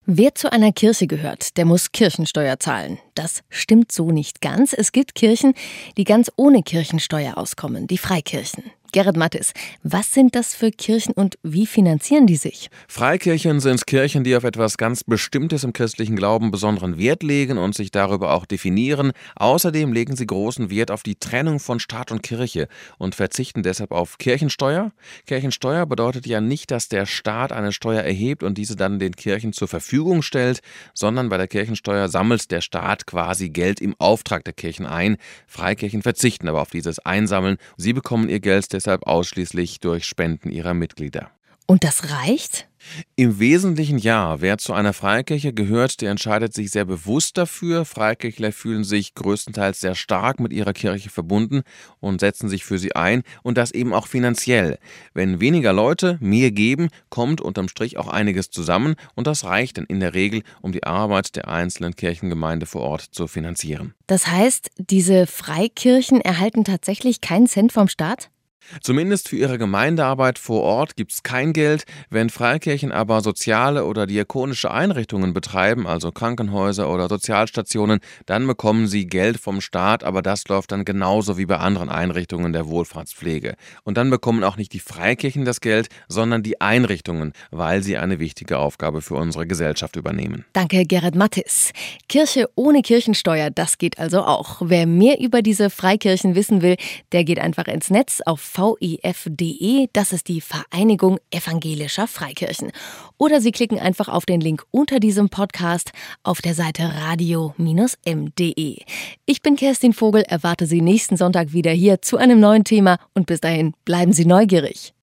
Wer zu einer Kirche gehört, der muss Kirchensteuer zahlen. Das stimmt so nicht ganz. Es gibt Kirchen, die ganz ohne Kirchensteuer auskommen, die Freikirchen. Gerrit Mattes, was sind das für Kirchen und wie finanzieren die sich? Freikirchen sind Kirchen, die auf etwas ganz Bestimmtes im christlichen Glauben besonderen Wert legen und sich darüber auch definieren. Außerdem legen sie großen Wert auf die Trennung von Staat und Kirche und verzichten deshalb auf Kirchensteuer. Kirchensteuer bedeutet ja nicht, dass der Staat eine Steuer erhebt und diese dann den Kirchen zur Verfügung stellt, sondern bei der Kirchensteuer sammelt der Staat quasi Geld im Auftrag der Kirchen ein. Freikirchen verzichten aber auf dieses Einsammeln. Sie bekommen ihr Geld deshalb ausschließlich durch Spenden ihrer Mitglieder. Und das reicht? Im Wesentlichen ja. Wer zu einer Freikirche gehört, der entscheidet sich sehr bewusst dafür. Freikirchler fühlen sich größtenteils sehr stark mit ihrer Kirche verbunden und setzen sich für sie ein und das eben auch finanziell. Wenn weniger Leute mehr geben, kommt unterm Strich auch einiges zusammen und das reicht dann in der Regel, um die Arbeit der einzelnen Kirchengemeinde vor Ort zu finanzieren. Das heißt, diese Freikirchen erhalten tatsächlich keinen Cent vom Staat? Zumindest für ihre Gemeindearbeit vor Ort gibt es kein Geld. Wenn Freikirchen aber soziale oder diakonische Einrichtungen betreiben, also Krankenhäuser oder Sozialstationen, dann bekommen sie Geld vom Staat, aber das läuft dann genauso wie bei anderen Einrichtungen der Wohlfahrtspflege. Und dann bekommen auch nicht die Freikirchen das Geld, sondern die Einrichtungen, weil sie eine wichtige Aufgabe für unsere Gesellschaft übernehmen. Danke, Gerrit Mattes. Kirche ohne Kirchensteuer, das geht also auch. Wer mehr über diese Freikirchen wissen will, der geht einfach ins Netz auf VEF.de, das ist die Vereinigung Evangelischer Freikirchen. Oder Sie klicken einfach auf den Link unter diesem Podcast auf der Seite radio-m.de. Ich bin Kerstin Vogel, erwarte Sie nächsten Sonntag wieder hier zu einem neuen Thema und bis dahin bleiben Sie neugierig.